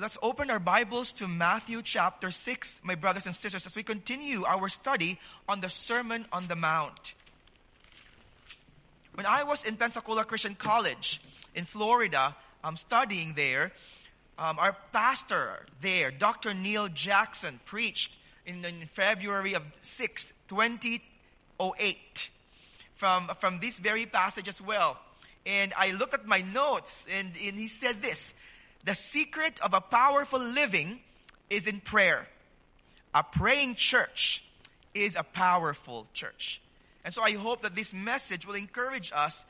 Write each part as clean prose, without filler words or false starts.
let's open our Bibles to Matthew chapter 6, my brothers and sisters, as we continue our study on the Sermon on the Mount. When I was in Pensacola Christian College in Florida, studying there, our pastor there, Dr. Neil Jackson, preached in February of 6th, 2008, from this very passage as well. And I looked at my notes, and he said this: the secret of a powerful living is in prayer. A praying church is a powerful church. And so I hope that this message will encourage us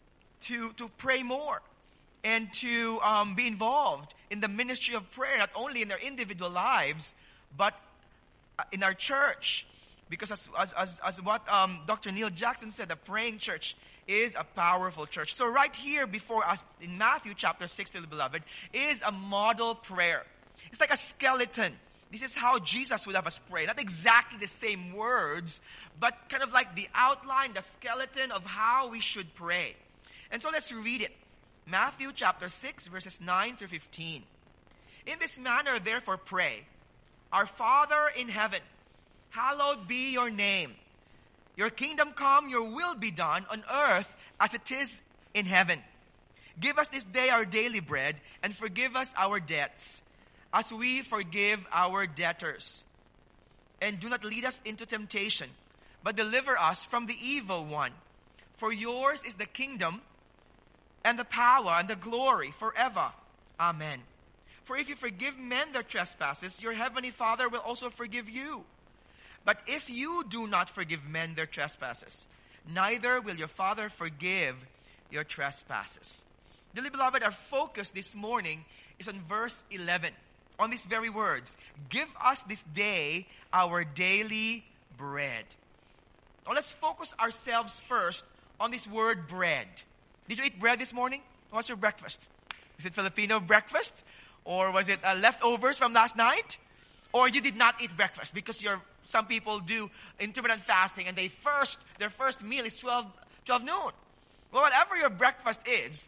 to pray more and to be involved in the ministry of prayer, not only in our individual lives, but in our church. Because as what Dr. Neil Jackson said, a praying church is a powerful church. So right here before us in Matthew chapter 6, dearly beloved, is a model prayer. It's like a skeleton. This is how Jesus would have us pray. Not exactly the same words, but kind of like the outline, the skeleton of how we should pray. And so let's read it. Matthew chapter 6, verses 9 through 15. In this manner, therefore, pray. Our Father in heaven, hallowed be your name. Your kingdom come, your will be done on earth as it is in heaven. Give us this day our daily bread, and forgive us our debts, as we forgive our debtors. And do not lead us into temptation, but deliver us from the evil one. For yours is the kingdom, and the power, and the glory forever. Amen. For if you forgive men their trespasses, your heavenly Father will also forgive you. But if you do not forgive men their trespasses, neither will your Father forgive your trespasses. Dearly beloved, our focus this morning is on verse 11, on these very words. Give us this day our daily bread. Now let's focus ourselves first on this word bread. Did you eat bread this morning? What's your breakfast? Is it Filipino breakfast? Or was it leftovers from last night? Or you did not eat breakfast because some people do intermittent fasting and their first meal is 12 noon. Well, whatever your breakfast is,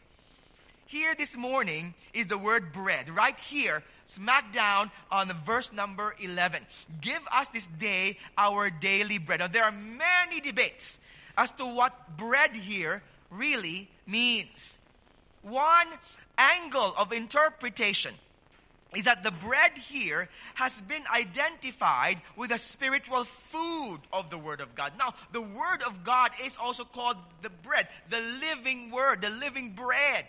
here this morning is the word bread. Right here, smack down on the verse number 11. Give us this day our daily bread. Now, there are many debates as to what bread here really means. One angle of interpretation is that the bread here has been identified with the spiritual food of the Word of God. Now, the Word of God is also called the bread, the living Word, the living bread.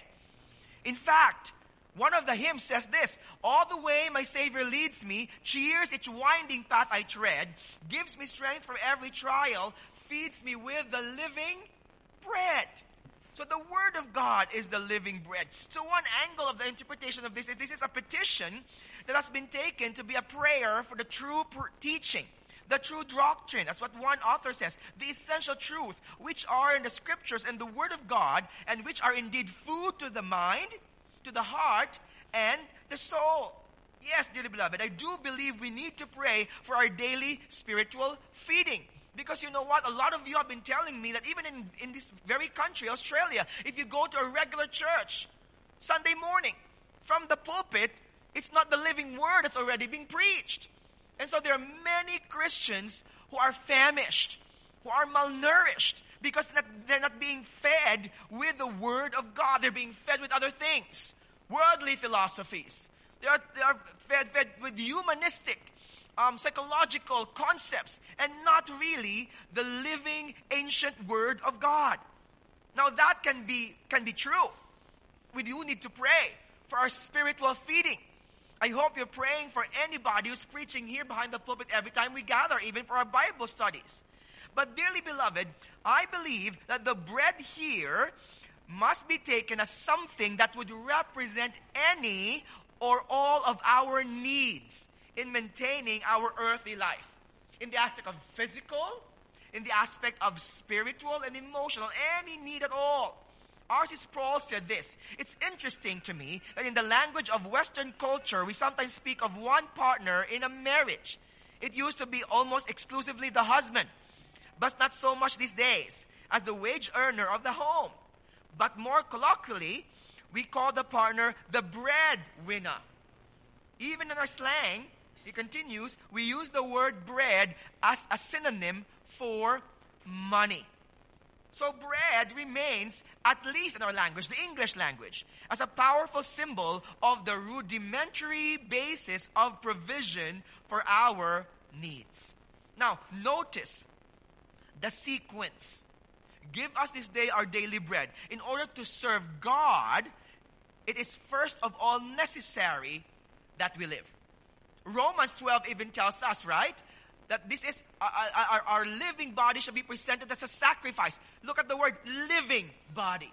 In fact, one of the hymns says this: all the way my Savior leads me, cheers each winding path I tread, gives me strength for every trial, feeds me with the living bread. So the Word of God is the living bread. So one angle of the interpretation of this is a petition that has been taken to be a prayer for the true teaching, the true doctrine. That's what one author says. The essential truth, which are in the Scriptures and the Word of God, and which are indeed food to the mind, to the heart, and the soul. Yes, dearly beloved, I do believe we need to pray for our daily spiritual feeding. Because you know what? A lot of you have been telling me that even in this very country, Australia, if you go to a regular church, Sunday morning, from the pulpit, it's not the living word that's already being preached. And so there are many Christians who are famished, who are malnourished, because they're not being fed with the Word of God. They're being fed with other things, worldly philosophies. They are fed with humanistic psychological concepts, and not really the living ancient Word of God. Now that can be true. We do need to pray for our spiritual feeding. I hope you're praying for anybody who's preaching here behind the pulpit every time we gather, even for our Bible studies. But dearly beloved, I believe that the bread here must be taken as something that would represent any or all of our needs in maintaining our earthly life. In the aspect of physical, in the aspect of spiritual and emotional, any need at all. R.C. Sproul said this: it's interesting to me that in the language of Western culture, we sometimes speak of one partner in a marriage. It used to be almost exclusively the husband, but not so much these days, as the wage earner of the home. But more colloquially, we call the partner the breadwinner. Even in our slang, he continues, we use the word bread as a synonym for money. So bread remains, at least in our language, the English language, as a powerful symbol of the rudimentary basis of provision for our needs. Now, notice the sequence. Give us this day our daily bread. In order to serve God, it is first of all necessary that we live. Romans 12 even tells us, right? That this is our living body shall be presented as a sacrifice. Look at the word living body.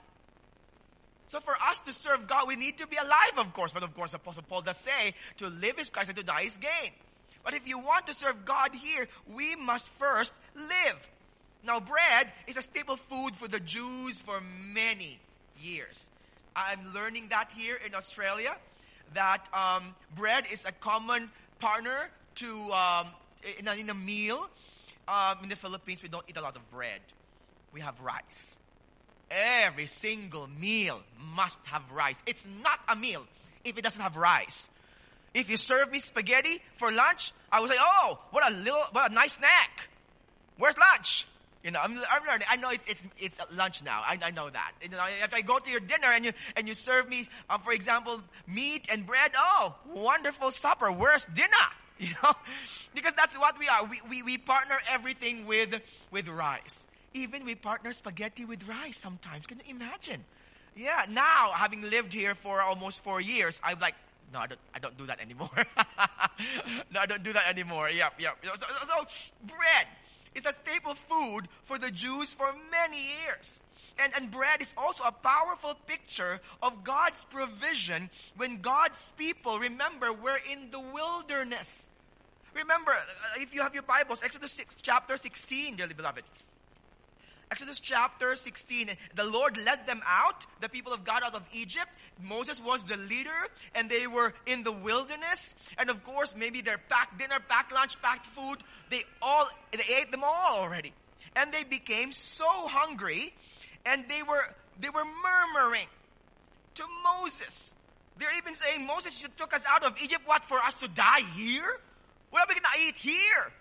So for us to serve God, we need to be alive, of course. But of course, Apostle Paul does say, to live is Christ and to die is gain. But if you want to serve God here, we must first live. Now, bread is a staple food for the Jews for many years. I'm learning that here in Australia, that bread is a common partner to in a meal. In the Philippines, we don't eat a lot of bread. We have rice. Every single meal must have rice. It's not a meal if it doesn't have rice. If you serve me spaghetti for lunch, I would say, "Oh, what a nice snack. Where's lunch?" You know, I'm learning. I know it's lunch now. I know that. You know, if I go to your dinner and you serve me, for example, meat and bread, oh, wonderful supper. Where's dinner? You know, because that's what we are. We partner everything with rice. Even we partner spaghetti with rice sometimes. Can you imagine? Yeah. Now, having lived here for almost 4 years, I'm like, no, I don't do that anymore. No, I don't do that anymore. Yep. So bread is a staple food for the Jews for many years. And bread is also a powerful picture of God's provision when God's people, remember, were in the wilderness. Remember, if you have your Bibles, Exodus 6, chapter 16, dearly beloved. Exodus chapter 16, the Lord led them out, the people of God, out of Egypt. Moses was the leader, and they were in the wilderness. And of course, maybe their packed dinner, packed lunch, packed food, they ate them all already. And they became so hungry, and they were murmuring to Moses. They're even saying, "Moses, you took us out of Egypt, what, for us to die here? What are we going to eat here?"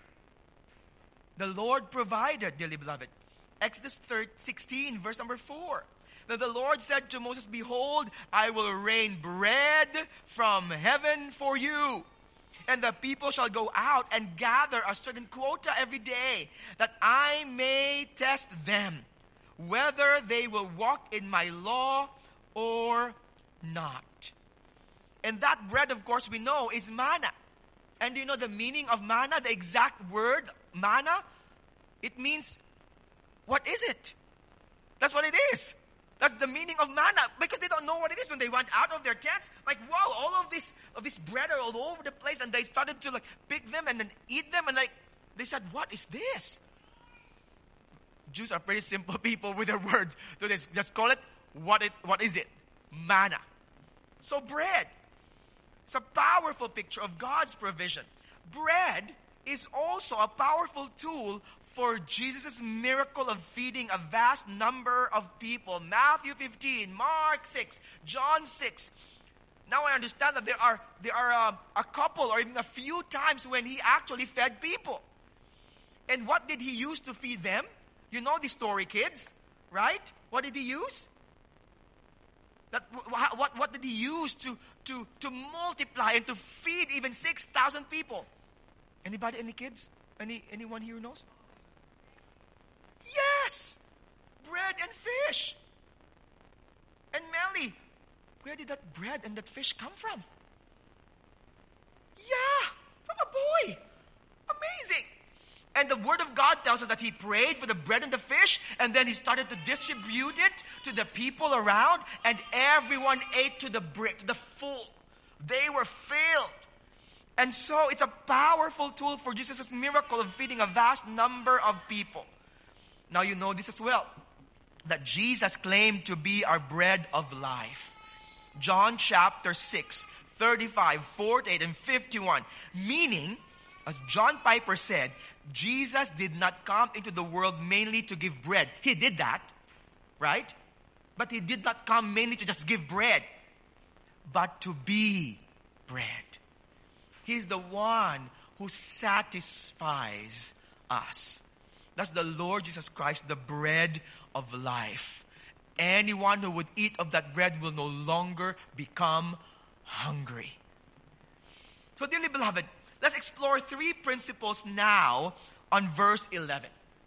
The Lord provided, dearly beloved. Exodus 16, verse number 4. Now the Lord said to Moses, "Behold, I will rain bread from heaven for you. And the people shall go out and gather a certain quota every day, that I may test them, whether they will walk in my law or not." And that bread, of course, we know is manna. And do you know the meaning of manna? The exact word, manna? It means, what is it? That's what it is. That's the meaning of manna. Because they don't know what it is when they went out of their tents. Like, wow, all of this bread are all over the place. And they started to pick them and then eat them. And they said, "What is this?" Jews are pretty simple people with their words. So they just call it, what is it? Manna. So bread. It's a powerful picture of God's provision. Bread is also a powerful tool for Jesus' miracle of feeding a vast number of people. Matthew 15, Mark 6, John 6. Now I understand that there are a couple or even a few times when he actually fed people. And what did he use to feed them? You know the story, kids, right? What did he use? What did he use to multiply and to feed even 6,000 people? Anybody, any kids? Anyone here who knows? Yes! Bread and fish. And Melly, where did that bread and that fish come from? Yeah, from a boy. Amazing. And the Word of God tells us that he prayed for the bread and the fish, and then he started to distribute it to the people around, and everyone ate to the full. They were filled. And so it's a powerful tool for Jesus' miracle of feeding a vast number of people. Now you know this as well, that Jesus claimed to be our bread of life. John chapter 6, 35, 48, and 51. Meaning, as John Piper said, Jesus did not come into the world mainly to give bread. He did that, right? But he did not come mainly to just give bread, but to be bread. He's the one who satisfies us. That's the Lord Jesus Christ, the bread of life. Anyone who would eat of that bread will no longer become hungry. So, dearly beloved, let's explore 3 principles now on verse 11.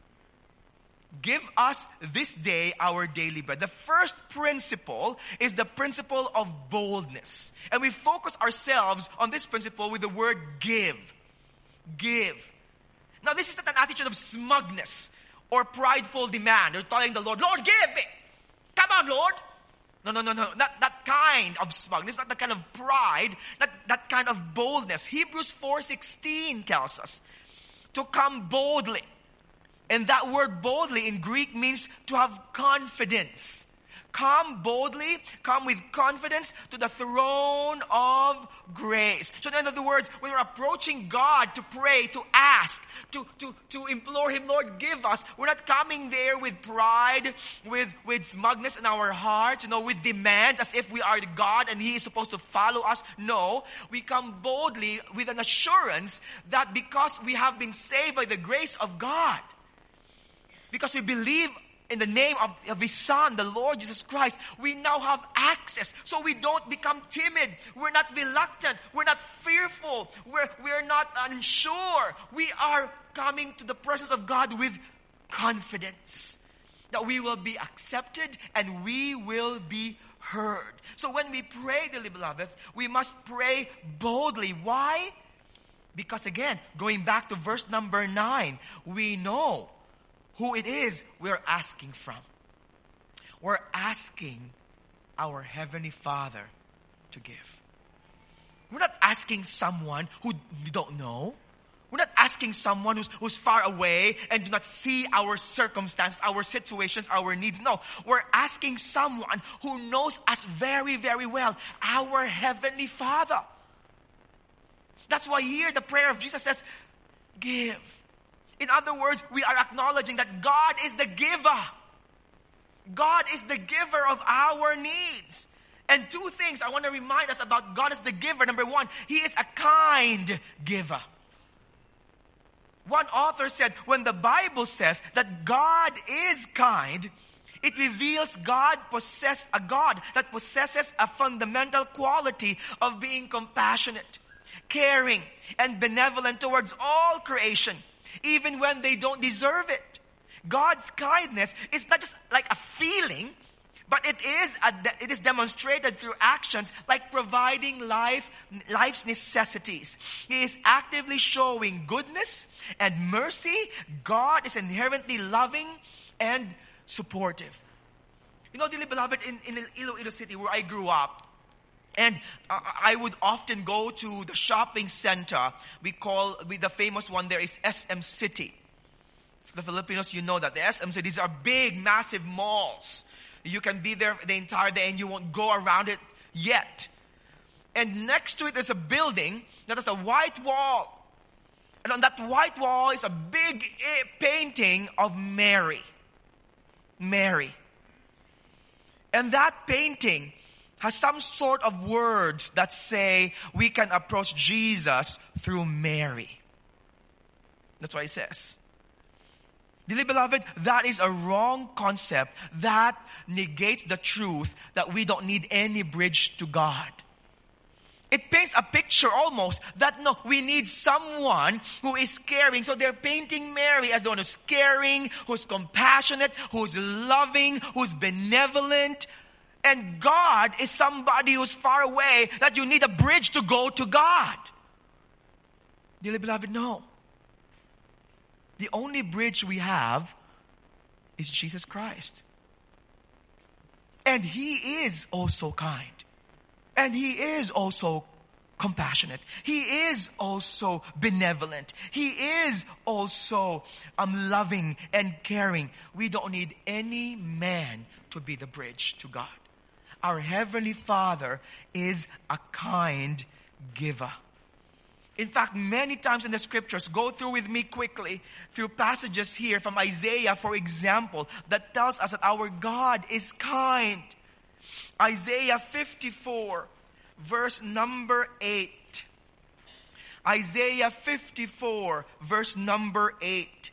Give us this day our daily bread. The first principle is the principle of boldness. And we focus ourselves on this principle with the word give. Give. Now, this is not an attitude of smugness or prideful demand. You're telling the Lord, Lord, give me. Come on, Lord. No. Not that kind of smugness, not that kind of pride, not that kind of boldness. Hebrews 4:16 tells us to come boldly. And that word boldly in Greek means to have confidence. Come boldly, come with confidence to the throne of grace. So in other words, when we're approaching God to pray, to ask, to implore Him, Lord, give us, we're not coming there with pride, with smugness in our hearts, with demands as if we are God and He is supposed to follow us. No, we come boldly with an assurance that because we have been saved by the grace of God, because we believe in the name of His Son, the Lord Jesus Christ, we now have access. So we don't become timid. We're not reluctant. We're not fearful. We're not unsure. We are coming to the presence of God with confidence that we will be accepted and we will be heard. So when we pray, dearly beloveds, we must pray boldly. Why? Because again, going back to verse number 9, we know who it is we're asking from. We're asking our Heavenly Father to give. We're not asking someone who you don't know. We're not asking someone who's far away and do not see our circumstances, our situations, our needs. No, we're asking someone who knows us very, very well. Our Heavenly Father. That's why here the prayer of Jesus says, give. In other words, we are acknowledging that God is the giver. God is the giver of our needs. And 2 things I want to remind us about God as the giver. Number 1, He is a kind giver. One author said, when the Bible says that God is kind, it reveals a God that possesses a fundamental quality of being compassionate, caring, and benevolent towards all creation, even when they don't deserve it. God's kindness is not just like a feeling, but it is demonstrated through actions like providing life's necessities. He is actively showing goodness and mercy. God is inherently loving and supportive. Dearly beloved, in Iloilo City where I grew up, and I would often go to the shopping center. The famous one there is SM City. For the Filipinos, you know that. The SM City, these are big, massive malls. You can be there the entire day and you won't go around it yet. And next to it, there's a building that has a white wall. And on that white wall is a big painting of Mary. Mary. And that painting has some sort of words that say we can approach Jesus through Mary. That's what it says. Dearly beloved, that is a wrong concept that negates the truth that we don't need any bridge to God. It paints a picture almost that no, we need someone who is caring. So they're painting Mary as the one who's caring, who's compassionate, who's loving, who's benevolent. And God is somebody who's far away that you need a bridge to go to God. Dearly beloved, no. The only bridge we have is Jesus Christ. And He is also kind. And He is also compassionate. He is also benevolent. He is also loving and caring. We don't need any man to be the bridge to God. Our Heavenly Father is a kind giver. In fact, many times in the scriptures, go through with me quickly through passages here from Isaiah, for example, that tells us that our God is kind. Isaiah 54, verse number 8. Isaiah 54, verse number 8.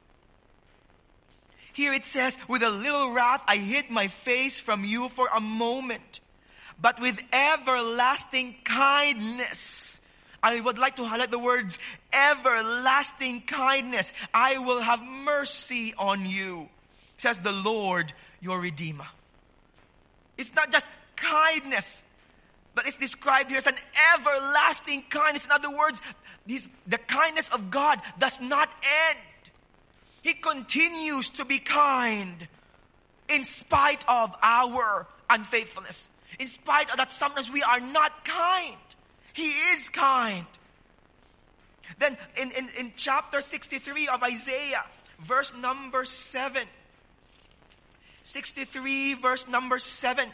Here it says, with a little wrath I hid my face from you for a moment, but with everlasting kindness, I would like to highlight the words, everlasting kindness, I will have mercy on you, says the Lord, your Redeemer. It's not just kindness, but it's described here as an everlasting kindness. In other words, the kindness of God does not end. He continues to be kind in spite of our unfaithfulness. In spite of that sometimes we are not kind. He is kind. Then in chapter 63 of Isaiah, verse number 7. 63 verse number 7.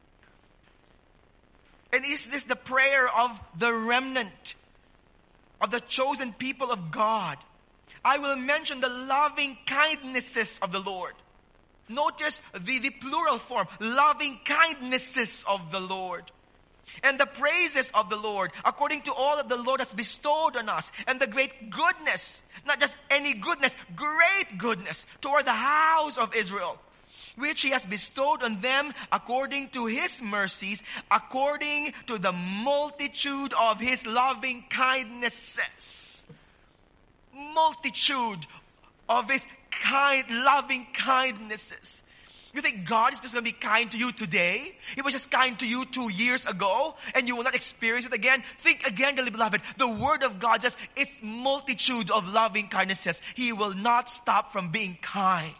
And is this the prayer of the remnant, of the chosen people of God? I will mention the loving kindnesses of the Lord. Notice the plural form, loving kindnesses of the Lord. And the praises of the Lord, according to all that the Lord has bestowed on us. And the great goodness, not just any goodness, great goodness toward the house of Israel, which He has bestowed on them according to His mercies, according to the multitude of His loving kindnesses. Multitude of His loving kindnesses. You think God is just going to be kind to you today? He was just kind to you 2 years ago and you will not experience it again? Think again, dearly beloved. The Word of God says it's multitude of loving kindnesses. He will not stop from being kind.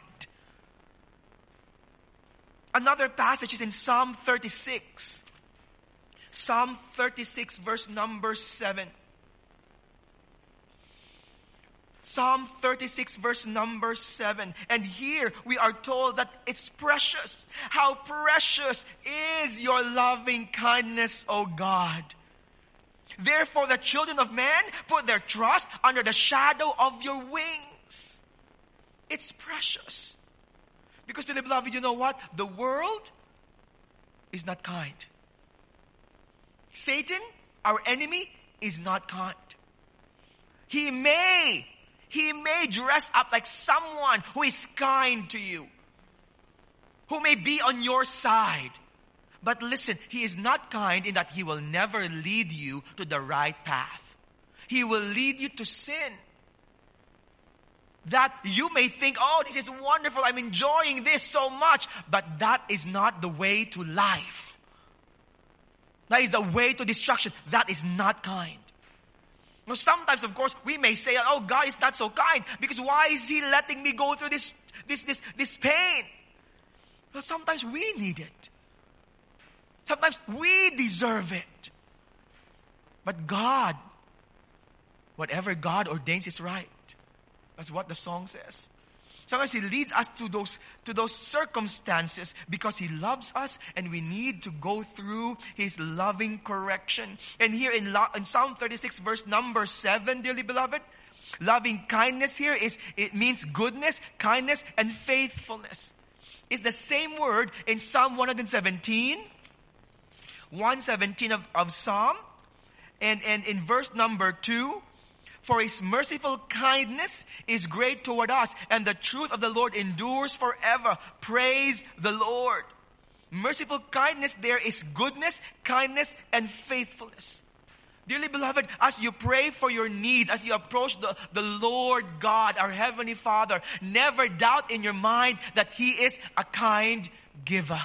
Another passage is in Psalm 36. Psalm 36 verse number 7. Psalm 36 verse number 7. And here we are told that it's precious. How precious is your loving kindness, O God. Therefore the children of man put their trust under the shadow of your wings. It's precious. Because, dearly beloved, you know what? The world is not kind. Satan, our enemy, is not kind. He may dress up like someone who is kind to you, who may be on your side. But listen, he is not kind in that he will never lead you to the right path. He will lead you to sin. That you may think, oh, this is wonderful, I'm enjoying this so much. But that is not the way to life. That is the way to destruction. That is not kind. Now, sometimes, of course, we may say, oh, God is not so kind because why is He letting me go through this pain? Well, sometimes we need it. Sometimes we deserve it. But God, whatever God ordains is right. That's what the song says. Sometimes He leads us to those circumstances because He loves us and we need to go through His loving correction. And here in Psalm 36 verse number 7, dearly beloved, loving kindness here it means goodness, kindness, and faithfulness. It's the same word in Psalm 117 of Psalm, and in verse number 2. For His merciful kindness is great toward us, and the truth of the Lord endures forever. Praise the Lord. Merciful kindness there is goodness, kindness, and faithfulness. Dearly beloved, as you pray for your needs, as you approach the Lord God, our Heavenly Father, never doubt in your mind that He is a kind giver.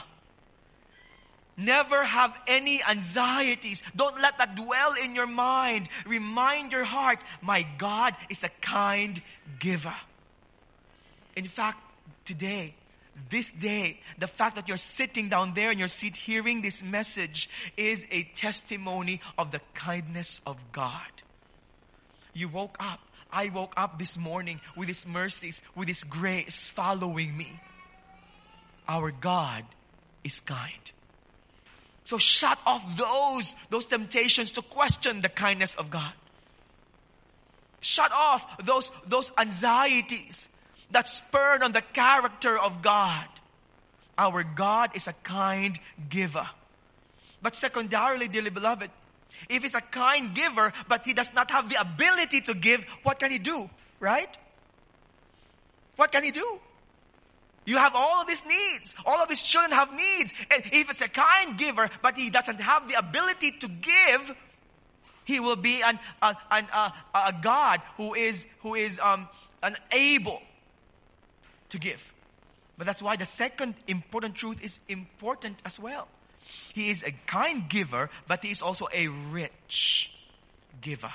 Never have any anxieties. Don't let that dwell in your mind. Remind your heart, my God is a kind giver. In fact, today, this day, the fact that you're sitting down there in your seat hearing this message is a testimony of the kindness of God. You woke up. I woke up this morning with His mercies, with His grace following me. Our God is kind. So shut off those temptations to question the kindness of God. Shut off those anxieties that spurn on the character of God. Our God is a kind giver. But secondarily, dearly beloved, If he's a kind giver, but he does not have the ability to give, what can he do? Right? What can he do? You have all of his needs. All of his children have needs. And if it's a kind giver, but he doesn't have the ability to give, he will be a God who is unable to give. But that's why the second important truth is important as well. He is a kind giver, but he is also a rich giver.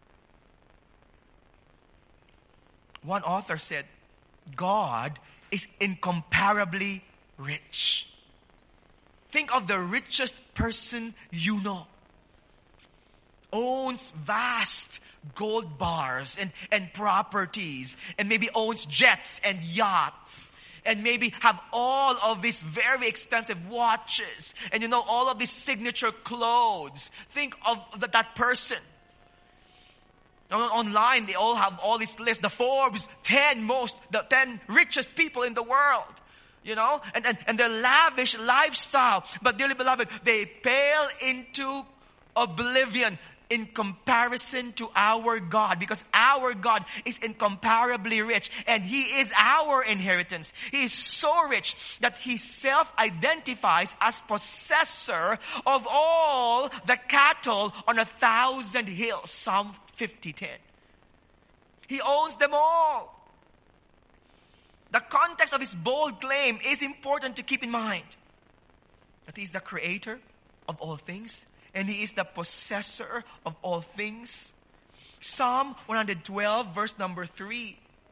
One author said, God is incomparably rich. Think of the richest person you know. Owns vast gold bars and properties, and maybe owns jets and yachts, and maybe have all of these very expensive watches, and all of these signature clothes. Think of that person. Online, they all have all these lists. The Forbes 10 richest people in the world. And their lavish lifestyle. But dearly beloved, they pale into oblivion in comparison to our God. Because our God is incomparably rich. And He is our inheritance. He is so rich that He self-identifies as possessor of all the cattle on 1,000 hills. Psalm 50:10. He owns them all. The context of his bold claim is important to keep in mind. That He is the creator of all things, and He is the possessor of all things. Psalm 112 verse number 3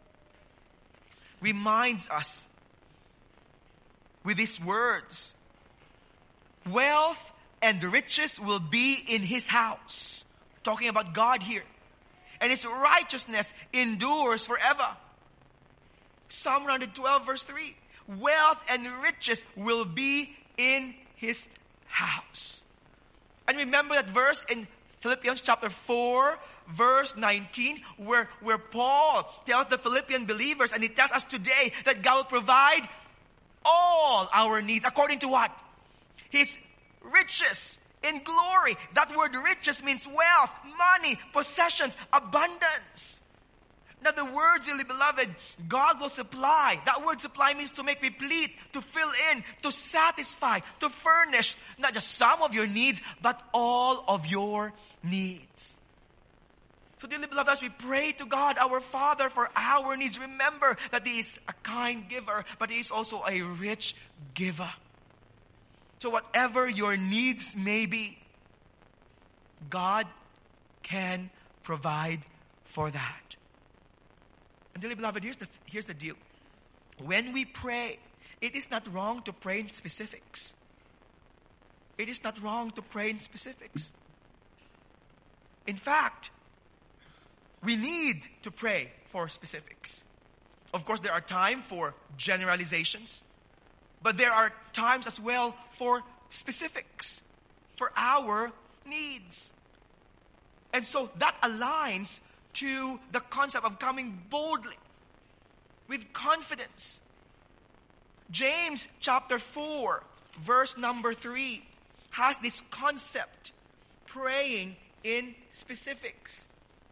reminds us with these words, wealth and riches will be in His house. Talking about God here. And His righteousness endures forever. Psalm 112 verse 3. Wealth and riches will be in His house. And remember that verse in Philippians chapter 4 verse 19 where Paul tells the Philippian believers, and he tells us today, that God will provide all our needs according to what? His riches in glory. That word riches means wealth, money, possessions, abundance. Now the word, dearly beloved, God will supply. That word supply means to make replete, to fill in, to satisfy, to furnish not just some of your needs, but all of your needs. So dearly beloved, as we pray to God, our Father, for our needs, remember that He is a kind giver, but He is also a rich giver. So whatever your needs may be, God can provide for that. And dearly beloved, here's the deal. When we pray, it is not wrong to pray in specifics. It is not wrong to pray in specifics. In fact, we need to pray for specifics. Of course, there are times for generalizations. But there are times as well for specifics, for our needs. And so that aligns to the concept of coming boldly, with confidence. James chapter 4, verse number 3 has this concept, praying in specifics.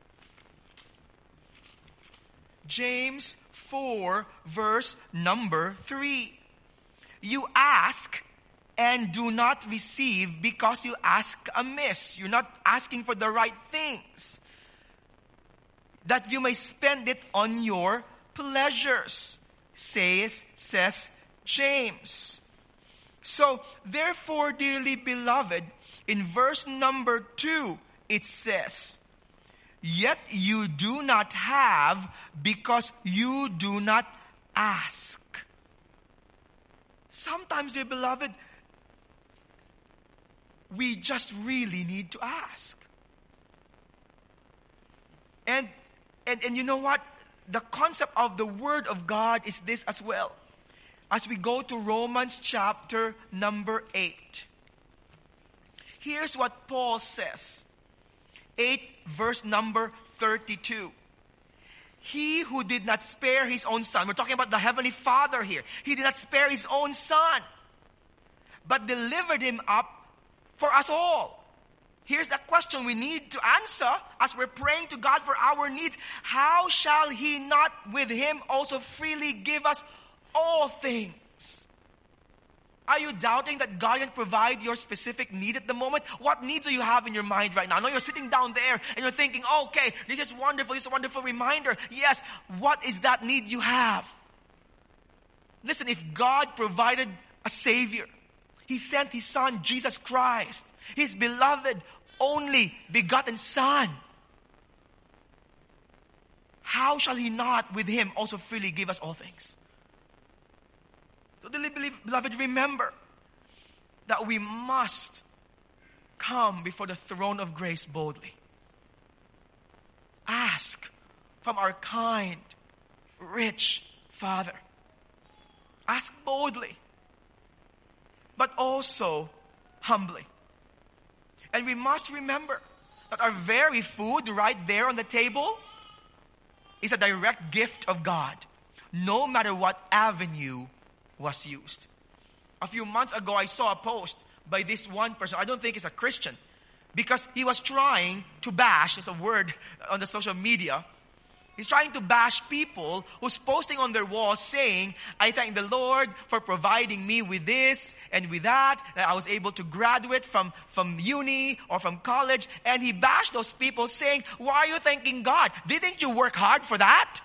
James 4, verse number 3. You ask and do not receive because you ask amiss. You're not asking for the right things, that you may spend it on your pleasures, says James. So, therefore, dearly beloved, in verse number 2, it says, yet you do not have because you do not ask. Sometimes, dear beloved, we just really need to ask. And you know what? The concept of the Word of God is this as well. As we go to Romans chapter number 8. Here's what Paul says. 8 verse number 32. He who did not spare His own Son. We're talking about the Heavenly Father here. He did not spare His own Son, but delivered Him up for us all. Here's the question we need to answer as we're praying to God for our needs. How shall He not with Him also freely give us all things? Are you doubting that God can provide your specific need at the moment? What needs do you have in your mind right now? I know you're sitting down there and you're thinking, okay, this is wonderful. This is a wonderful reminder. Yes, what is that need you have? Listen, if God provided a Savior, He sent His Son, Jesus Christ, His beloved, only begotten Son. How shall He not with Him also freely give us all things? So, beloved, remember that we must come before the throne of grace boldly. Ask from our kind, rich Father. Ask boldly, but also humbly. And we must remember that our very food right there on the table is a direct gift of God, no matter what avenue was used. A few months ago, I saw a post by this one person. I don't think he's a Christian, because he was trying to bash, is a word on the social media. He's trying to bash people who's posting on their walls saying, I thank the Lord for providing me with this and with that I was able to graduate from uni or from college. And he bashed those people saying, why are you thanking God? Didn't you work hard for that?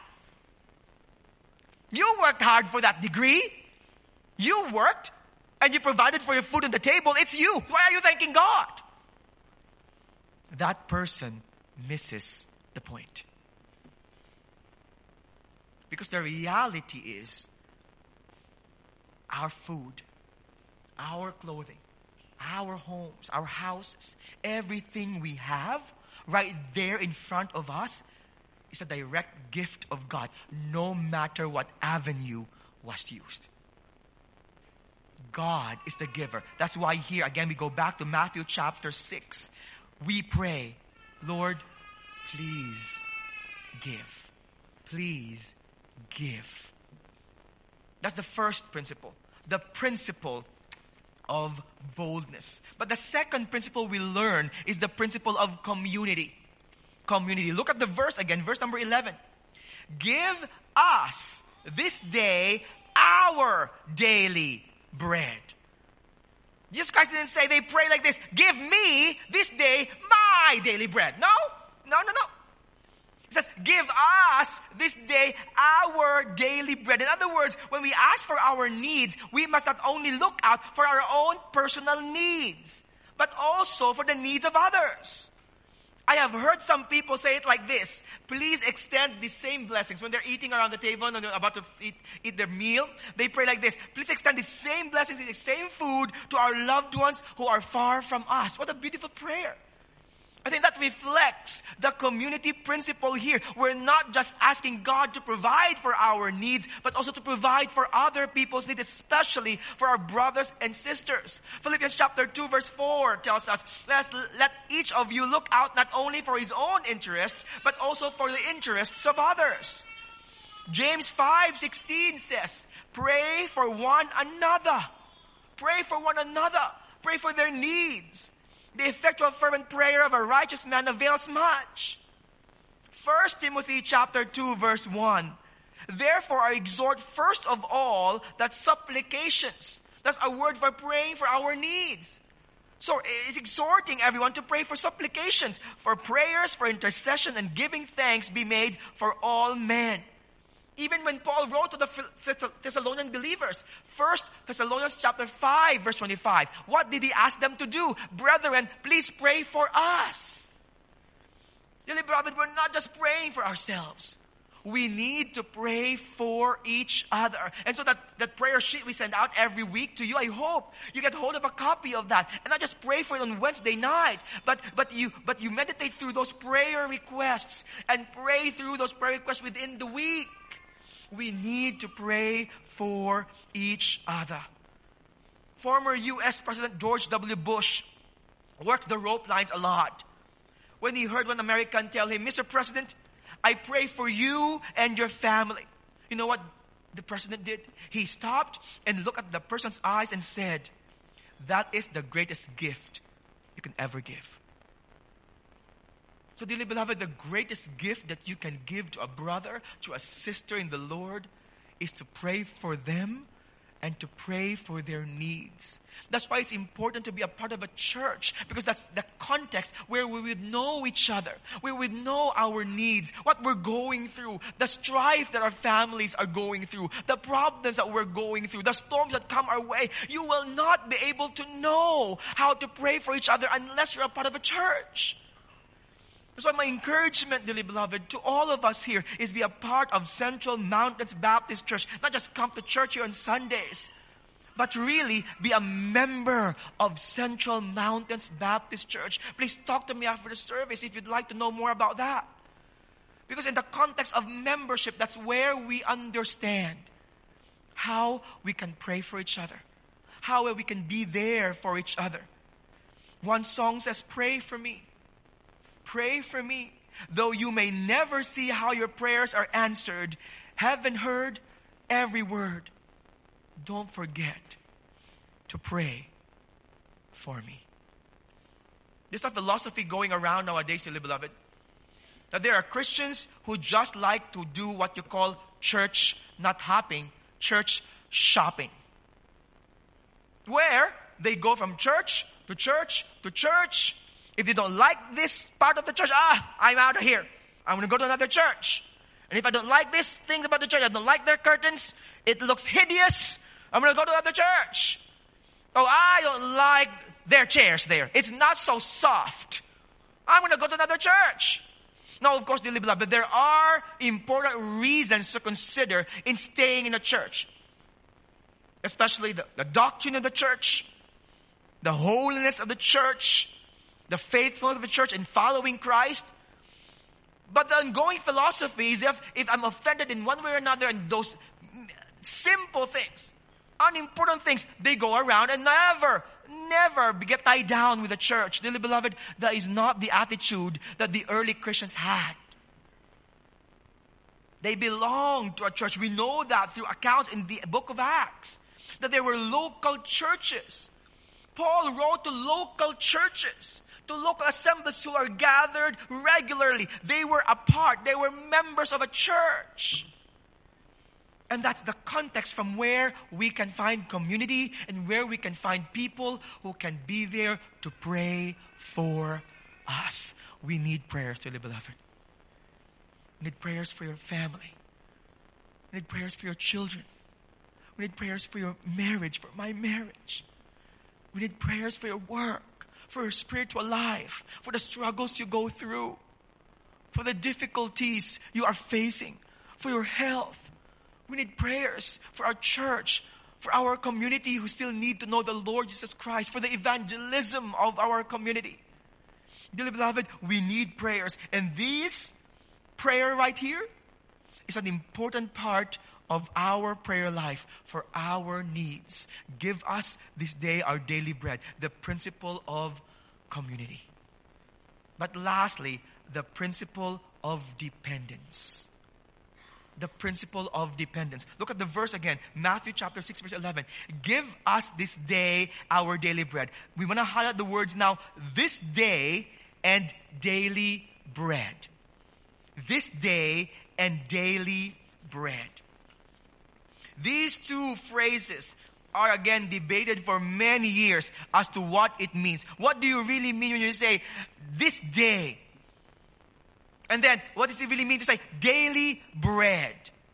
You worked hard for that degree. You worked and you provided for your food on the table. It's you. Why are you thanking God? That person misses the point. Because the reality is, our food, our clothing, our homes, our houses, everything we have right there in front of us is a direct gift of God, no matter what avenue was used. God is the giver. That's why here, again, we go back to Matthew chapter 6. We pray, Lord, please give. Please give. That's the first principle. The principle of boldness. But the second principle we learn is the principle of community. Community. Look at the verse again, verse number 11. Give us this day our daily bread. Jesus Christ didn't say, they pray like this, give me this day my daily bread. No. It says, give us this day our daily bread. In other words, when we ask for our needs, we must not only look out for our own personal needs, but also for the needs of others. I have heard some people say it like this: please extend the same blessings. When they're eating around the table and they're about to eat their meal, they pray like this: please extend the same blessings, the same food to our loved ones who are far from us. What a beautiful prayer. I think that reflects the community principle here. We're not just asking God to provide for our needs, but also to provide for other people's needs, especially for our brothers and sisters. Philippians chapter 2 verse 4 tells us, let each of you look out not only for his own interests, but also for the interests of others. James 5:16 says, pray for one another. Pray for one another. Pray for their needs. The effectual fervent prayer of a righteous man avails much. 1 Timothy chapter 2 verse 1. Therefore I exhort first of all that supplications. That's a word for praying for our needs. So it's exhorting everyone to pray for supplications, for prayers, for intercession, and giving thanks be made for all men. Even when Paul wrote to the Thessalonian believers, 1 Thessalonians chapter 5 verse 25, what did he ask them to do? Brethren, please pray for us. Dearly beloved, we're not just praying for ourselves. We need to pray for each other. And so that prayer sheet we send out every week to you, I hope you get hold of a copy of that. And not just pray for it on Wednesday night, but you meditate through those prayer requests and pray through those prayer requests within the week. We need to pray for each other. Former U.S. President George W. Bush worked the rope lines a lot. When he heard one American tell him, Mr. President, I pray for you and your family. You know what the president did? He stopped and looked at the person's eyes and said, that is the greatest gift you can ever give. So, dearly beloved, the greatest gift that you can give to a brother, to a sister in the Lord, is to pray for them and to pray for their needs. That's why it's important to be a part of a church, because that's the context where we would know each other, where we would know our needs, what we're going through, the strife that our families are going through, the problems that we're going through, the storms that come our way. You will not be able to know how to pray for each other unless you're a part of a church. That's why my encouragement, dearly beloved, to all of us here is be a part of Central Mountains Baptist Church. Not just come to church here on Sundays, but really be a member of Central Mountains Baptist Church. Please talk to me after the service if you'd like to know more about that. Because in the context of membership, that's where we understand how we can pray for each other, how we can be there for each other. One song says, "Pray for me. Pray for me. Though you may never see how your prayers are answered, heaven heard every word. Don't forget to pray for me." There's a philosophy going around nowadays, dearly beloved, that there are Christians who just like to do what you call church not hopping, church shopping. Where they go from church to church to church. If they don't like this part of the church, I'm out of here. I'm going to go to another church. And if I don't like these things about the church, I don't like their curtains, it looks hideous, I'm going to go to another church. Oh, I don't like their chairs there. It's not so soft. I'm going to go to another church. Now, of course, dearly beloved, there are important reasons to consider in staying in a church. Especially the doctrine of the church, the holiness of the church, the faithfulness of the church in following Christ. But the ongoing philosophy is if I'm offended in one way or another, and those simple things, unimportant things, they go around and never get tied down with the church. Dearly beloved, that is not the attitude that the early Christians had. They belonged to a church. We know that through accounts in the book of Acts, that there were local churches. Paul wrote to local churches, to local assemblies who are gathered regularly. They were a part. They were members of a church. And that's the context from where we can find community and where we can find people who can be there to pray for us. We need prayers, dearly beloved. We need prayers for your family. We need prayers for your children. We need prayers for your marriage, for my marriage. We need prayers for your work, for your spiritual life, for the struggles you go through, for the difficulties you are facing, for your health. We need prayers for our church, for our community who still need to know the Lord Jesus Christ, for the evangelism of our community. Dearly beloved, we need prayers. And this prayer right here is an important part of our prayer life for our needs. Give us this day our daily bread. The principle of community. But lastly, the principle of dependence. The principle of dependence. Look at the verse again. Matthew chapter 6 verse 11. Give us this day our daily bread. We want to highlight the words now, this day and daily bread. This day and daily bread. These two phrases are again debated for many years as to what it means. What do you really mean when you say this day? And then, what does it really mean to say daily bread?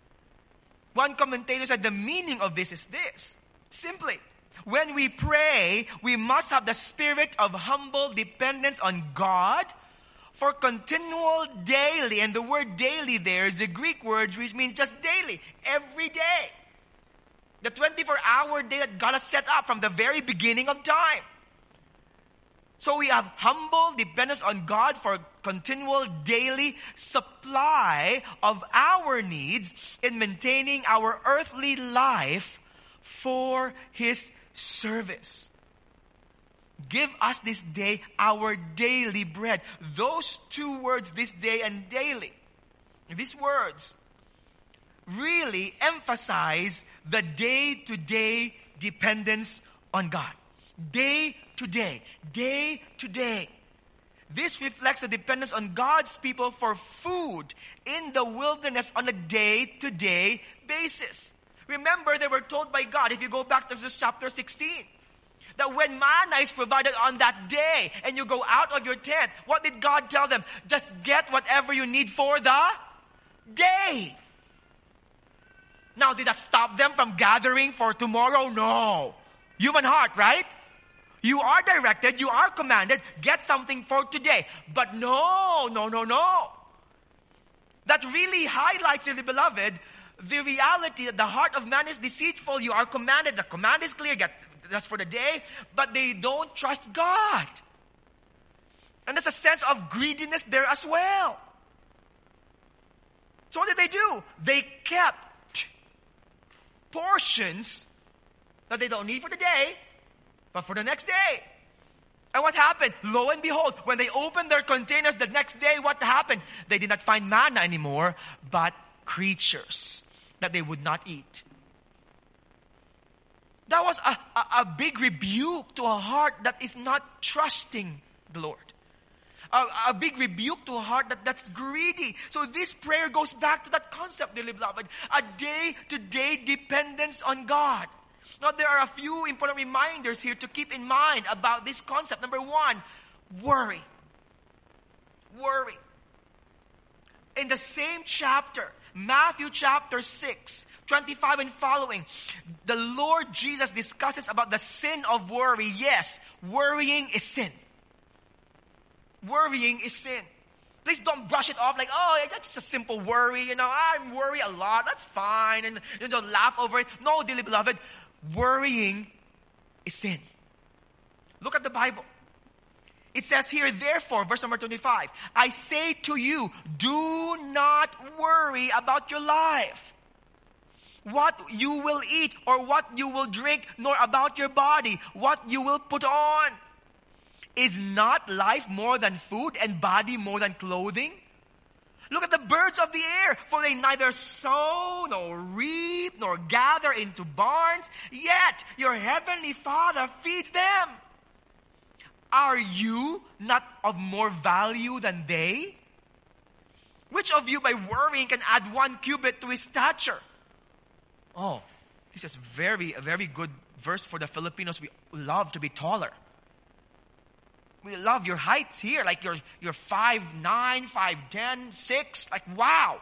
One commentator said the meaning of this is this. Simply, when we pray, we must have the spirit of humble dependence on God for continual daily. And the word daily there is the Greek word which means just daily, every day. The 24-hour day that God has set up from the very beginning of time. So we have humble dependence on God for continual daily supply of our needs in maintaining our earthly life for His service. Give us this day our daily bread. Those two words, this day and daily, these words really emphasize the day-to-day dependence on God. Day to day. Day to day. This reflects the dependence on God's people for food in the wilderness on a day-to-day basis. Remember, they were told by God, if you go back to this chapter 16, that when manna is provided on that day and you go out of your tent, what did God tell them? Just get whatever you need for the day. Now, did that stop them from gathering for tomorrow? No. Human heart, right? You are directed, you are commanded, get something for today. But no. That really highlights, the beloved, the reality that the heart of man is deceitful. You are commanded, the command is clear, get that's for the day, but they don't trust God. And there's a sense of greediness there as well. So what did they do? They kept portions that they don't need for the day, but for the next day. And what happened? Lo and behold, when they opened their containers the next day, what happened? They did not find manna anymore, but creatures that they would not eat. That was a big rebuke to a heart that is not trusting the Lord. A big rebuke to a heart that's greedy. So this prayer goes back to that concept, dearly beloved. A day-to-day dependence on God. Now there are a few important reminders here to keep in mind about this concept. Number one, worry. Worry. In the same chapter, Matthew chapter 6, 25 and following, the Lord Jesus discusses about the sin of worry. Yes, worrying is sin. Worrying is sin. Please don't brush it off like, oh, that's just a simple worry. I worry a lot. That's fine. And don't laugh over it. No, dearly beloved, worrying is sin. Look at the Bible. It says here, therefore, verse number 25, I say to you, do not worry about your life, what you will eat or what you will drink, nor about your body, what you will put on. Is not life more than food and body more than clothing? Look at the birds of the air, for they neither sow nor reap nor gather into barns, yet your heavenly Father feeds them. Are you not of more value than they? Which of you by worrying can add 1 cubit to his stature? Oh, this is a very good verse for the Filipinos. We love to be taller. We love your heights here, like you're 5'9", 5'10", 6, like wow.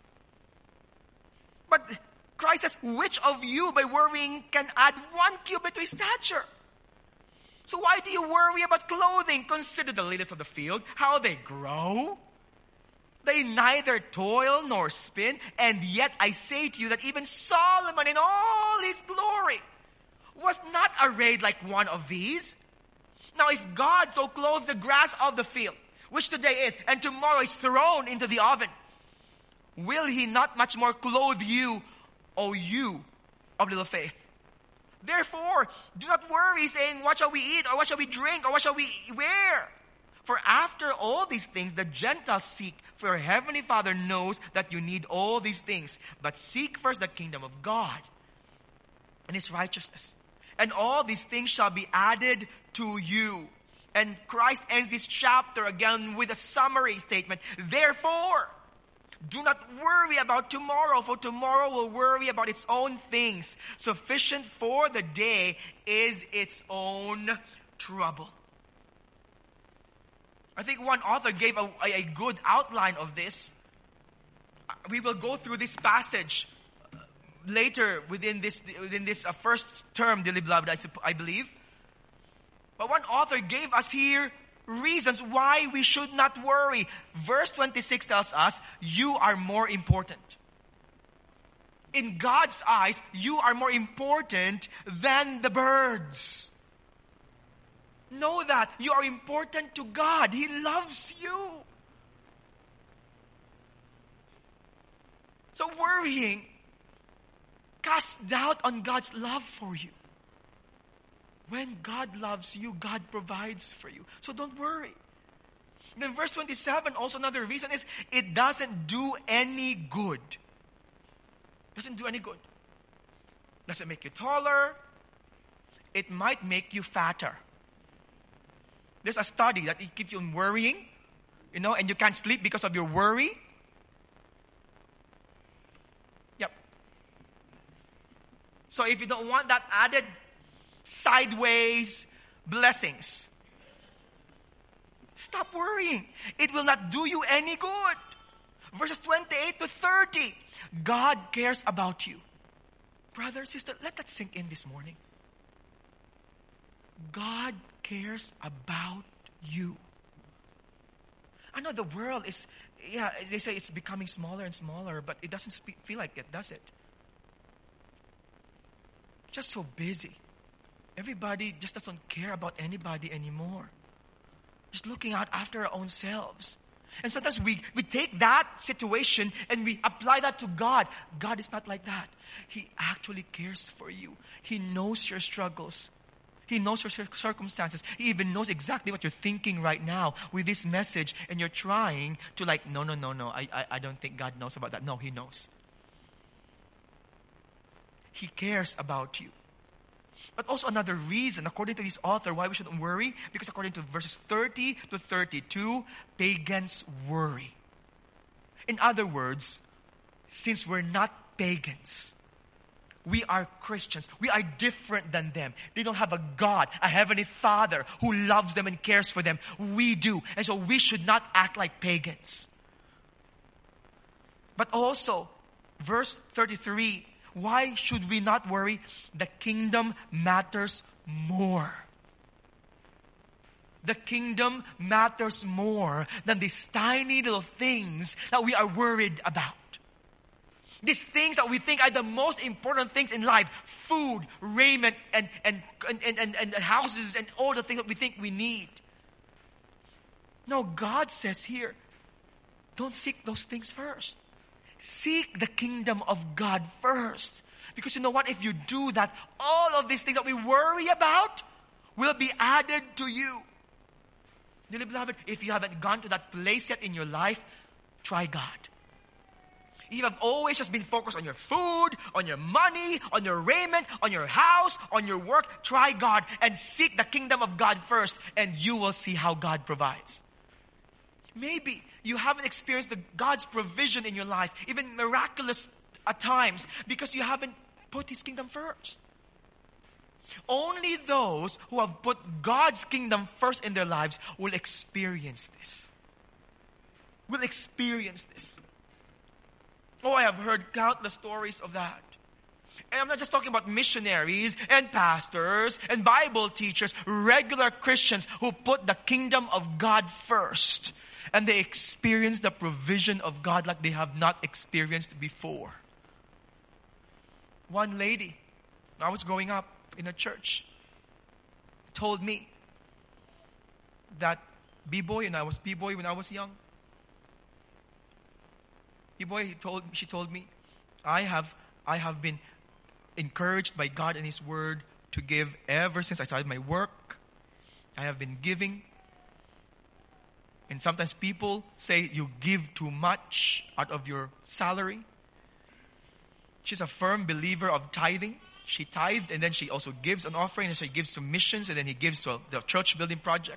But Christ says, which of you by worrying can add 1 cubit to his stature? So why do you worry about clothing? Consider the lilies of the field, how they grow. They neither toil nor spin, and yet I say to you that even Solomon in all his glory was not arrayed like one of these. Now if God so clothes the grass of the field, which today is, and tomorrow is thrown into the oven, will he not much more clothe you, O you of little faith? Therefore, do not worry, saying, what shall we eat, or what shall we drink, or what shall we wear? For after all these things the Gentiles seek, for your heavenly Father knows that you need all these things. But seek first the kingdom of God and his righteousness, and all these things shall be added to you. And Christ ends this chapter again with a summary statement. Therefore, do not worry about tomorrow, for tomorrow will worry about its own things. Sufficient for the day is its own trouble. I think one author gave a good outline of this. We will go through this passage later within this first term, dearly beloved, I believe. But one author gave us here reasons why we should not worry. Verse 26 tells us, you are more important. In God's eyes, you are more important than the birds. Know that you are important to God. He loves you. So worrying casts doubt on God's love for you. When God loves you, God provides for you. So don't worry. Then verse 27, also another reason is, it doesn't do any good. Doesn't do any good. Doesn't make you taller. It might make you fatter. There's a study that it keeps you on worrying, and you can't sleep because of your worry. Yep. So if you don't want that added sideways blessings, stop worrying. It will not do you any good. Verses 28 to 30. God cares about you. Brother, sister, let that sink in this morning. God cares about you. I know the world is, they say it's becoming smaller and smaller, but it doesn't feel like it, does it? Just so busy. Everybody just doesn't care about anybody anymore. Just looking out after our own selves. And sometimes we take that situation and we apply that to God. God is not like that. He actually cares for you. He knows your struggles. He knows your circumstances. He even knows exactly what you're thinking right now with this message. And you're trying to no. I don't think God knows about that. No, He knows. He cares about you. But also another reason, according to this author, why we shouldn't worry, because according to verses 30 to 32, pagans worry. In other words, since we're not pagans, we are Christians. We are different than them. They don't have a God, a heavenly Father who loves them and cares for them. We do. And so we should not act like pagans. But also, verse 33, why should we not worry? The kingdom matters more. The kingdom matters more than these tiny little things that we are worried about. These things that we think are the most important things in life. Food, raiment, and houses, and all the things that we think we need. No, God says here, don't seek those things first. Seek the kingdom of God first. Because you know what? If you do that, all of these things that we worry about will be added to you. Dearly beloved, if you haven't gone to that place yet in your life, try God. If you have always just been focused on your food, on your money, on your raiment, on your house, on your work, try God and seek the kingdom of God first, and you will see how God provides. Maybe you haven't experienced God's provision in your life, even miraculous at times, because you haven't put His kingdom first. Only those who have put God's kingdom first in their lives will experience this. Will experience this. Oh, I have heard countless stories of that. And I'm not just talking about missionaries and pastors and Bible teachers, regular Christians who put the kingdom of God first. And they experience the provision of God like they have not experienced before. One lady, I was growing up in a church, told me that B-boy, and I was B-boy when I was young. B-boy, she told me, I have been encouraged by God and His Word to give ever since I started my work. I have been giving. And sometimes people say you give too much out of your salary. She's a firm believer of tithing. She tithed and then she also gives an offering, and she gives to missions, and then he gives to the church building project.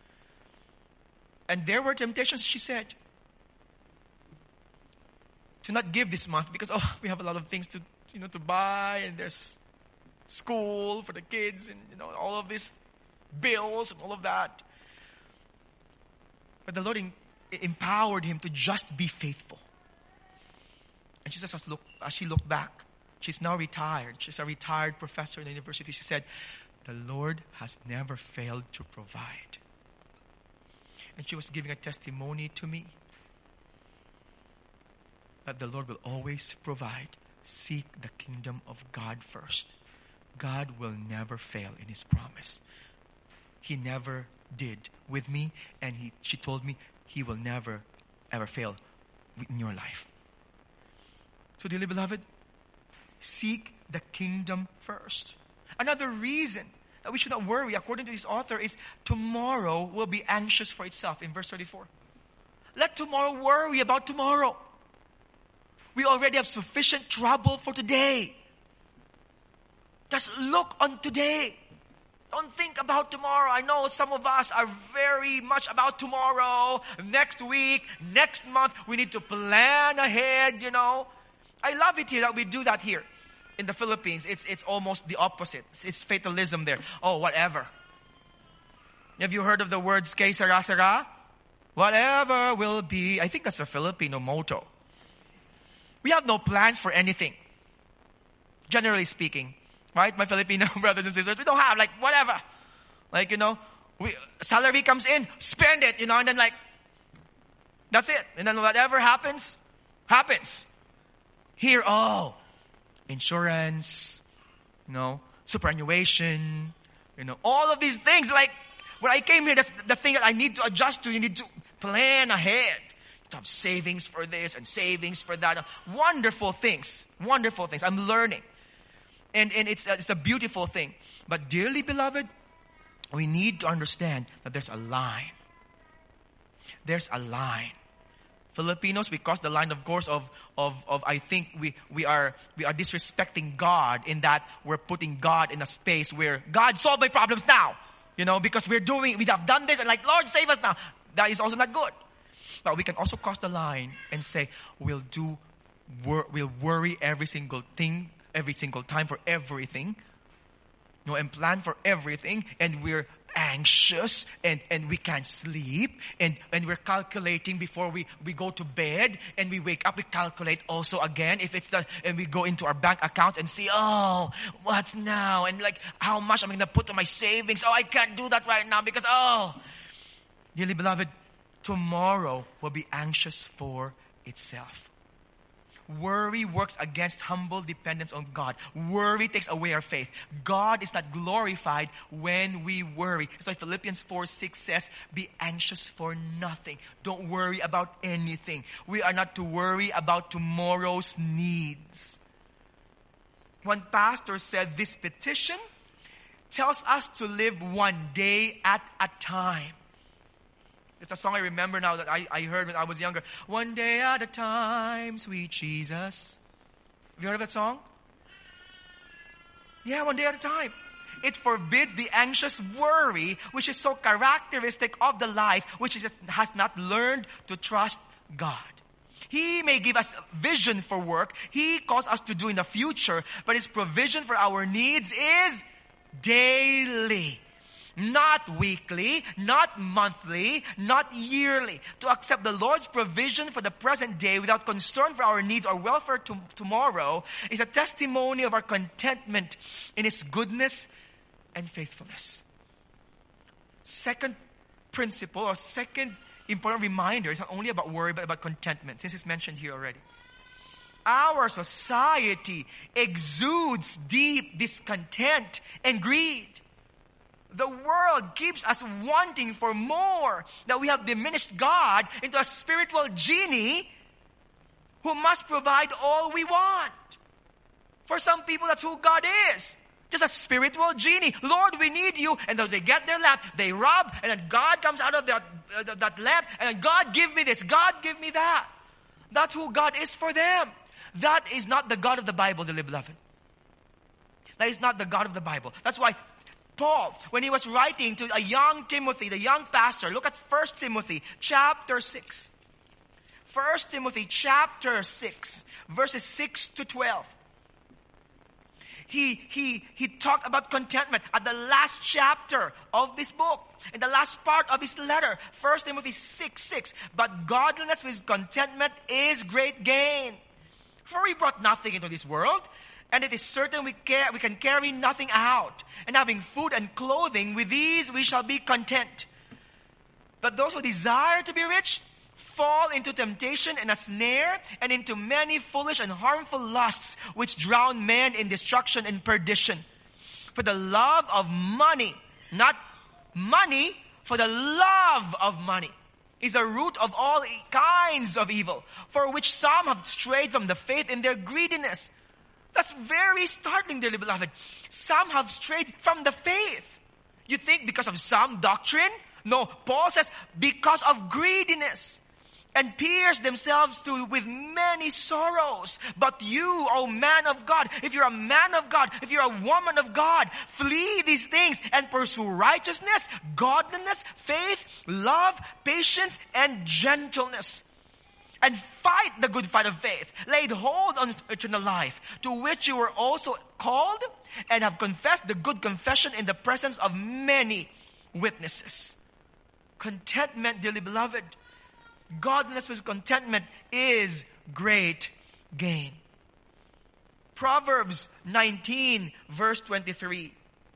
And there were temptations, she said, to not give this month because we have a lot of things to buy, and there's school for the kids, and all of these bills and all of that. But the Lord empowered him to just be faithful. And she says, as she looked back, she's now retired. She's a retired professor in the university. She said, the Lord has never failed to provide. And she was giving a testimony to me that the Lord will always provide. Seek the kingdom of God first. God will never fail in His promise. He never did with me, and she told me He will never ever fail in your life. So, dearly beloved, seek the kingdom first. Another reason that we should not worry, according to this author, is tomorrow will be anxious for itself. In verse 34, let tomorrow worry about tomorrow. We already have sufficient trouble for today. Just look on today. Don't think about tomorrow. I know some of us are very much about tomorrow, next week, next month. We need to plan ahead, I love it here that we do that here. In the Philippines, it's almost the opposite. It's fatalism there. Oh, whatever. Have you heard of the words "que sera sera"? Whatever will be. I think that's a Filipino motto. We have no plans for anything. Generally speaking. Right? My Filipino brothers and sisters, we don't have whatever. Salary comes in, spend it, and then that's it. And then whatever happens, happens. Here, insurance, superannuation, all of these things. When I came here, that's the thing that I need to adjust to. You need to plan ahead. To have savings for this and savings for that. Wonderful things. Wonderful things. I'm learning. And it's a beautiful thing. But dearly beloved, we need to understand that there's a line. There's a line. Filipinos, we cross the line, of course, of I think we are disrespecting God in that we're putting God in a space where God solve my problems now. Because we have done this and Lord save us now. That is also not good. But we can also cross the line and say we'll worry every single thing, every single time for everything. And plan for everything, and we're anxious and we can't sleep and we're calculating before we go to bed, and we wake up, we calculate also again and we go into our bank account and see, what now? And how much I'm going to put to my savings? I can't do that right now because, dearly beloved, tomorrow will be anxious for itself. Worry works against humble dependence on God. Worry takes away our faith. God is not glorified when we worry. That's why Philippians 4:6 says, be anxious for nothing. Don't worry about anything. We are not to worry about tomorrow's needs. One pastor said this petition tells us to live one day at a time. It's a song I remember now that I heard when I was younger. One day at a time, sweet Jesus. Have you heard of that song? Yeah, one day at a time. It forbids the anxious worry, which is so characteristic of the life which has not learned to trust God. He may give us vision for work. He calls us to do in the future. But His provision for our needs is daily. Not weekly, not monthly, not yearly. To accept the Lord's provision for the present day without concern for our needs or welfare tomorrow is a testimony of our contentment in His goodness and faithfulness. Second principle, or second important reminder, is not only about worry but about contentment, since it's mentioned here already. Our society exudes deep discontent and greed. The world keeps us wanting for more, that we have diminished God into a spiritual genie who must provide all we want. For some people, that's who God is. Just a spiritual genie. Lord, we need you. And then they get their lamp, they rub, and then God comes out of that lamp, and then God give me this, God give me that. That's who God is for them. That is not the God of the Bible, dearly beloved. That is not the God of the Bible. That's why Paul, when he was writing to a young Timothy, the young pastor, look at 1 Timothy chapter 6. 1 Timothy chapter 6, verses 6 to 12. He talked about contentment at the last chapter of this book. In the last part of his letter, 1 Timothy 6:6. But godliness with contentment is great gain. For we brought nothing into this world, and it is certain we can carry nothing out. And having food and clothing, with these we shall be content. But those who desire to be rich fall into temptation and a snare, and into many foolish and harmful lusts, which drown men in destruction and perdition. For the love of money, not money, for the love of money is a root of all kinds of evil, for which some have strayed from the faith in their greediness. That's very startling, dearly beloved. Some have strayed from the faith. You think because of some doctrine? No, Paul says because of greediness. and pierced themselves through with many sorrows. But you, O man of God, if you're a man of God, if you're a woman of God, flee these things and pursue righteousness, godliness, faith, love, patience, and gentleness. And fight the good fight of faith. Laid hold on eternal life, to which you were also called and have confessed the good confession in the presence of many witnesses. Contentment, dearly beloved. Godliness with contentment is great gain. Proverbs 19 verse 23.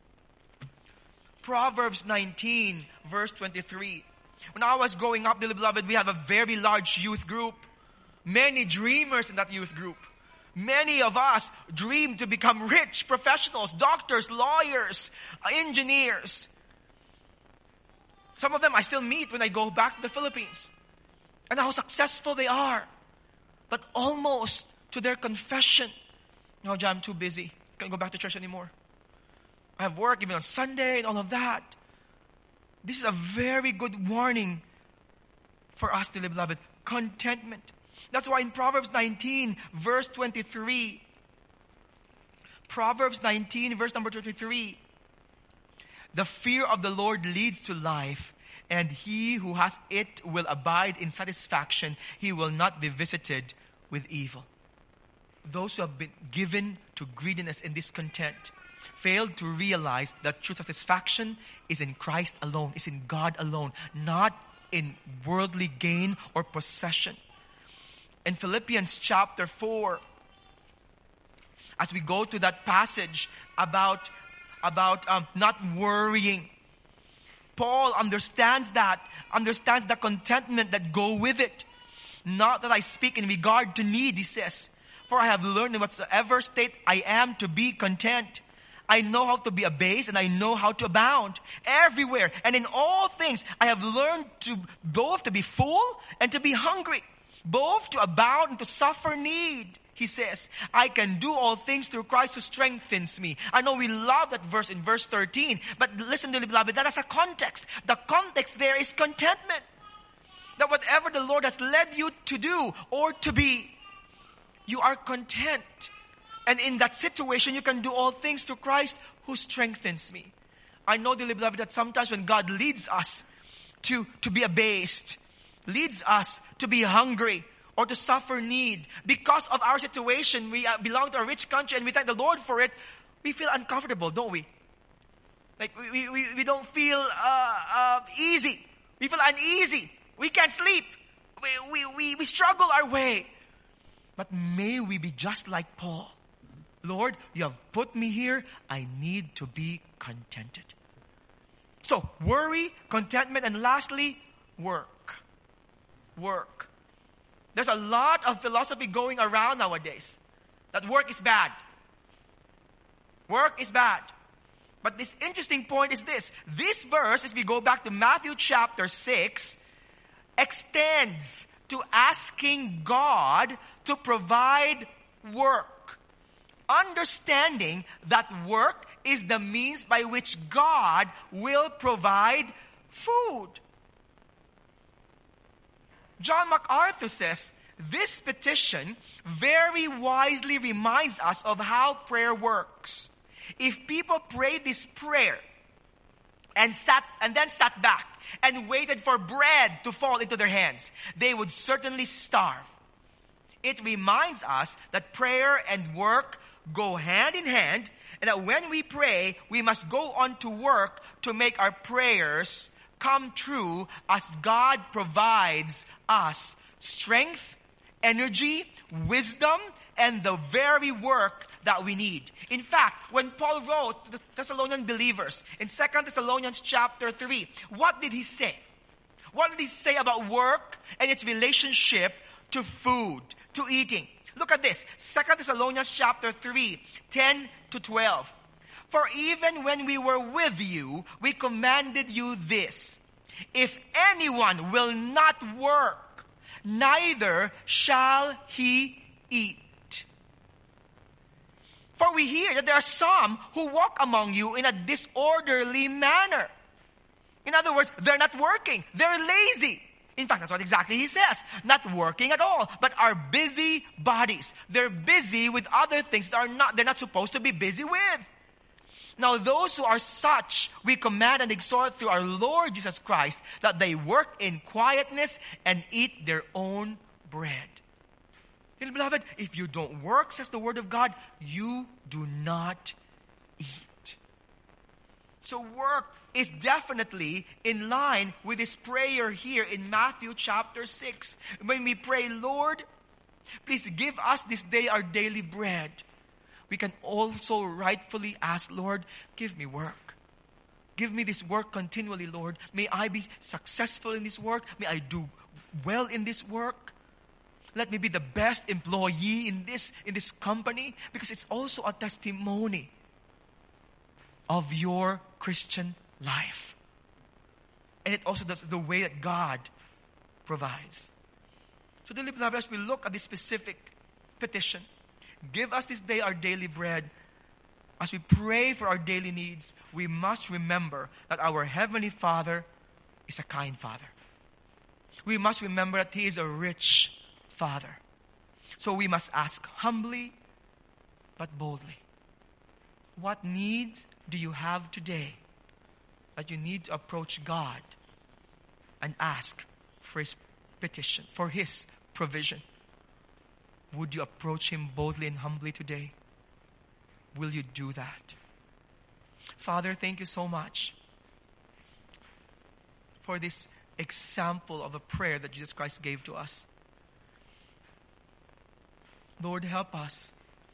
Proverbs 19 verse 23. When I was growing up, dearly beloved, we have a very large youth group. Many dreamers in that youth group. Many of us dream to become rich professionals, doctors, lawyers, engineers. Some of them I still meet when I go back to the Philippines. And how successful they are. But almost to their confession, no, John, I'm too busy. Can't go back to church anymore. I have work even on Sunday and all of that. This is a very good warning for us, dearly beloved. Contentment. That's why in Proverbs 19, verse 23, Proverbs 19, verse number 23, the fear of the Lord leads to life, and he who has it will abide in satisfaction. He will not be visited with evil. Those who have been given to greediness and discontent failed to realize that true satisfaction is in Christ alone, is in God alone, not in worldly gain or possession. In Philippians chapter 4, as we go to that passage about not worrying, Paul understands the contentment that go with it. Not that I speak in regard to need, he says, for I have learned in whatsoever state I am to be content. I know how to be abased and I know how to abound everywhere. And in all things, I have learned to both to be full and to be hungry, both to abound and to suffer need. He says, I can do all things through Christ who strengthens me. I know we love that verse in verse 13, but listen to me, beloved, that is a context. The context there is contentment. That whatever the Lord has led you to do or to be, you are content. And in that situation, you can do all things through Christ who strengthens me. I know, dearly beloved, that sometimes when God leads us to be abased, leads us to be hungry, or to suffer need, because of our situation, we belong to a rich country and we thank the Lord for it, we feel uncomfortable, don't we? Like, we don't feel easy. We feel uneasy. We can't sleep. We struggle our way. But may we be just like Paul. Lord, you have put me here. I need to be contented. So, worry, contentment, and lastly, work. Work. There's a lot of philosophy going around nowadays that work is bad. Work is bad. But this interesting point is this. This verse, as we go back to Matthew chapter 6, extends to asking God to provide work. Understanding that work is the means by which God will provide food. John MacArthur says, this petition very wisely reminds us of how prayer works. If people prayed this prayer and then sat back and waited for bread to fall into their hands, they would certainly starve. It reminds us that prayer and work go hand in hand, and that when we pray, we must go on to work to make our prayers come true as God provides us strength, energy, wisdom, and the very work that we need. In fact, when Paul wrote to the Thessalonian believers in 2 Thessalonians chapter 3, what did he say? What did he say about work and its relationship to food, to eating? Look at this. 2 Thessalonians chapter 3, 10 to 12. For even when we were with you, we commanded you this. If anyone will not work, neither shall he eat. For we hear that there are some who walk among you in a disorderly manner. In other words, they're not working. They're lazy. In fact, that's what exactly he says. Not working at all, but our busy bodies. They're busy with other things that they're not supposed to be busy with. Now, those who are such, we command and exhort through our Lord Jesus Christ that they work in quietness and eat their own bread. Dear beloved, if you don't work, says the Word of God, you do not eat. So work is definitely in line with this prayer here in Matthew chapter 6. When we pray, Lord, please give us this day our daily bread. We can also rightfully ask, Lord, give me work. Give me this work continually, Lord. May I be successful in this work. May I do well in this work. Let me be the best employee in this company, because it's also a testimony of your Christian life. And it also does the way that God provides. So, dearly beloved, as we look at this specific petition, give us this day our daily bread. As we pray for our daily needs, we must remember that our Heavenly Father is a kind Father. We must remember that He is a rich Father. So we must ask humbly but boldly. What needs do you have today that you need to approach God and ask for His petition, for His provision? Would you approach Him boldly and humbly today? Will you do that? Father, thank you so much for this example of a prayer that Jesus Christ gave to us. Lord, help us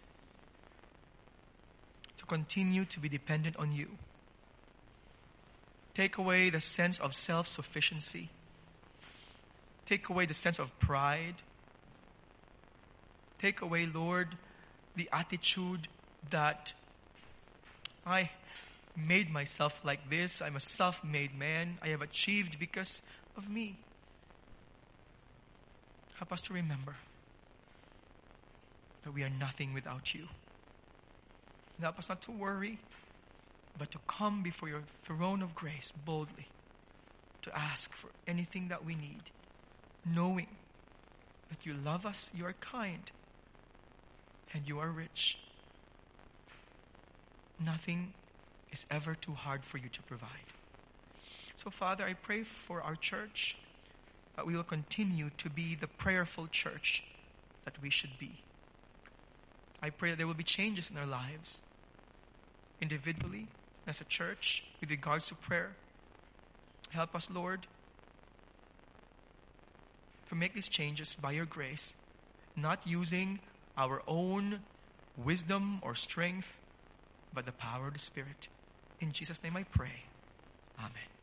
to continue to be dependent on you. Take away the sense of self-sufficiency. Take away the sense of pride. Take away, Lord, the attitude that I made myself like this. I'm a self-made man. I have achieved because of me. Help us to remember that we are nothing without you. And help us not to worry, but to come before your throne of grace boldly, to ask for anything that we need, knowing that you love us, you are kind, and you are rich. Nothing is ever too hard for you to provide. So, Father, I pray for our church that we will continue to be the prayerful church that we should be. I pray that there will be changes in our lives, individually, as a church, with regards to prayer. Help us, Lord, to make these changes by your grace, not using our own wisdom or strength, but the power of the Spirit. In Jesus' name I pray. Amen.